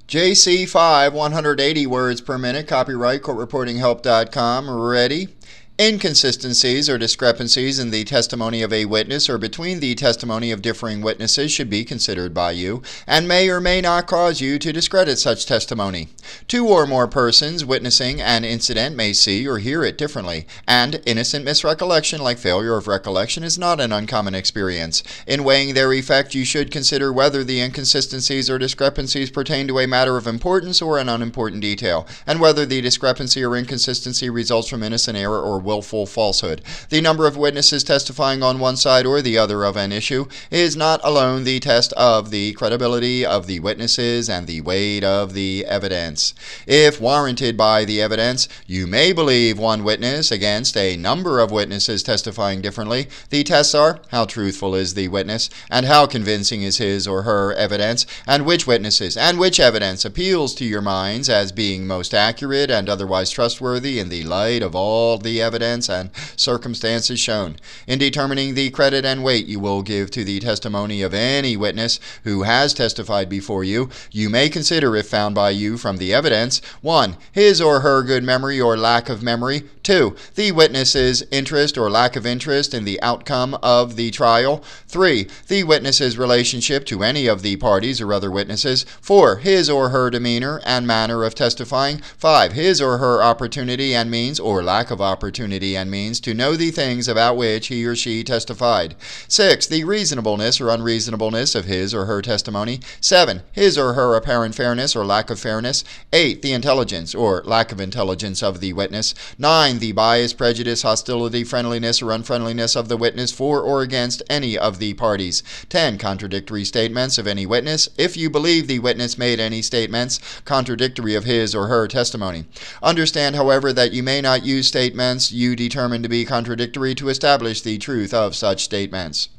JC5, 180 words per minute, copyright courtreportinghelp.com. Ready? Inconsistencies or discrepancies in the testimony of a witness or between the testimony of differing witnesses should be considered by you and may or may not cause you to discredit such testimony. Two or more persons witnessing an incident may see or hear it differently, and innocent misrecollection, like failure of recollection, is not an uncommon experience. In weighing their effect, you should consider whether the inconsistencies or discrepancies pertain to a matter of importance or an unimportant detail, and whether the discrepancy or inconsistency results from innocent error or willful falsehood. The number of witnesses testifying on one side or the other of an issue is not alone the test of the credibility of the witnesses and the weight of the evidence. If warranted by the evidence, you may believe one witness against a number of witnesses testifying differently. The tests are: how truthful is the witness, and how convincing is his or her evidence, and which witnesses and which evidence appeals to your minds as being most accurate and otherwise trustworthy in the light of all the evidence and circumstances shown. In determining the credit and weight you will give to the testimony of any witness who has testified before you, you may consider, if found by you from the evidence: 1. His or her good memory or lack of memory. 2. The witness's interest or lack of interest in the outcome of the trial. 3. The witness's relationship to any of the parties or other witnesses. 4. His or her demeanor and manner of testifying. 5. His or her opportunity and means, or lack of opportunity and means, to know the things about which he or she testified. 6. The reasonableness or unreasonableness of his or her testimony. 7. His or her apparent fairness or lack of fairness. 8. The intelligence or lack of intelligence of the witness. 9. The bias, prejudice, hostility, friendliness, or unfriendliness of the witness for or against any of the parties. 10. Contradictory statements of any witness, if you believe the witness made any statements contradictory of his or her testimony. Understand, however, that you may not use statements you determine to be contradictory to establish the truth of such statements.